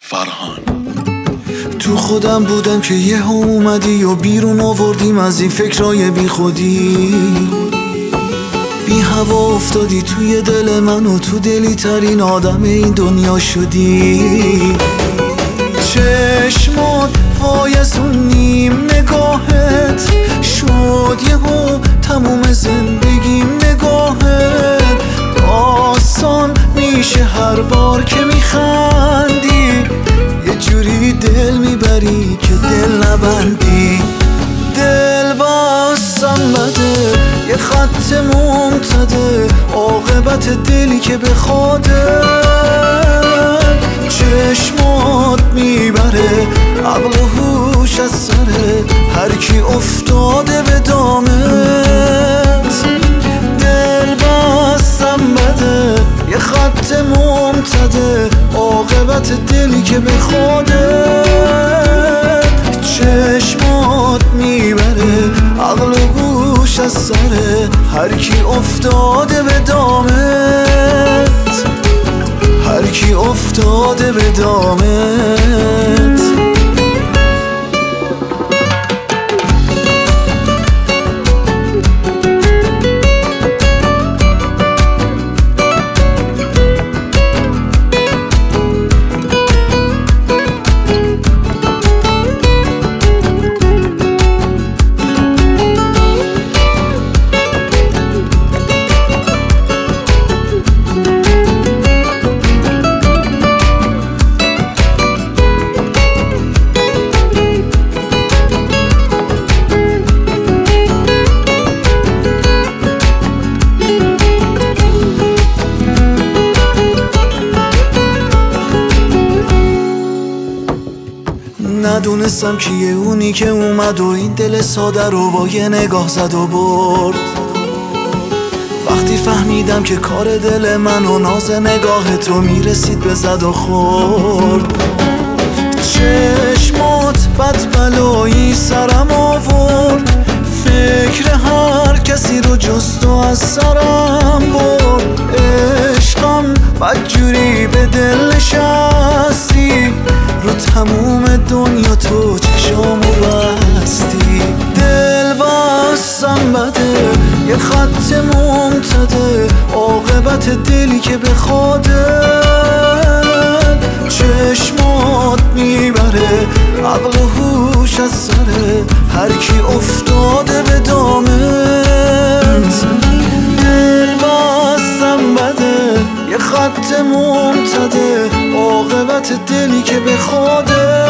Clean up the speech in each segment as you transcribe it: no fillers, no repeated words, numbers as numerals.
فرهان. تو خودم بودم که یه اومدی و بیرون آوردیم از این فکرای بی خودی. بی هوا افتادی توی دل من و تو دلی ترین آدم این دنیا شدی. چشمات وای از اون نیم نگاهت شد یهو تموم زندگیم. نگاهت داستان میشه هر بار که میخندی. یه جوری دل میبری که دل نبندی. دل بستم بده یه خط ممتده، عاقبت دلی که به خوده. چشمات میبره عقل و هوش از سره هر کی افتاده به دامت. دل بستم بده یه خط ممتده، عاقبت دلی که به خوده. چشمات میبره عقل و گوش از سره هر کی افتاده به دامت. هر کی افتاده به دامت. ندونستم کیه اونی که اومد و این دل ساده رو با یه نگاه زد و برد. وقتی فهمیدم که کار دل من و ناز نگاه تو میرسید به زد و خورد. چشمات بد بلایی سرم آورد، فکر هر کسی رو جست و از سرم برد. عشقم بدجوری به دل نشستی، رو تموم دنیا تو چشامو بستی. دل بستم بده یه خط ممتده، عاقبت دلی که به خوده. چشمات میبره عقل و هوش از سره هر کی افتاده به دامت. دل بستم بده یه خط ممتده، عاقبت دلی که به خوده.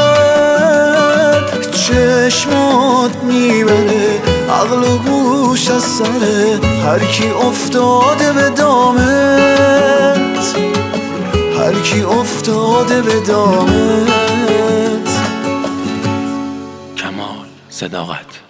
چشمات میبره عقل و گوش از سره هر کی افتاده به دامت. هر کی افتاده به دامت. کمال صداقت.